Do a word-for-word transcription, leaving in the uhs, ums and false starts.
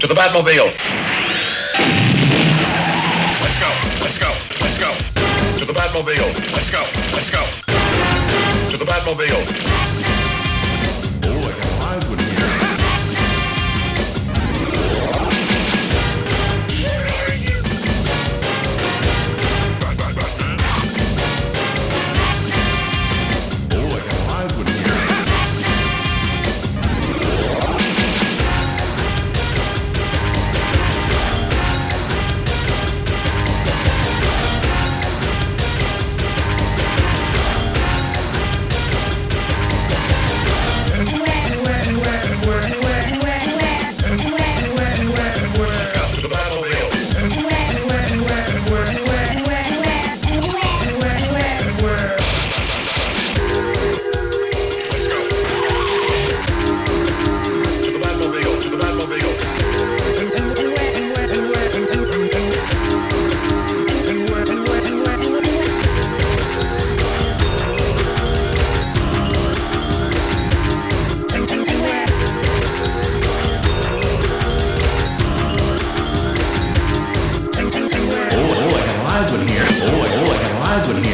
To the Batmobile. Let's go. Let's go. Let's go. To the Batmobile. Let's go. Let's go. To the Batmobile. Oh, I got a live one here. Oh, I got a live one here. Live one here. Oh, oh, I got a live one here.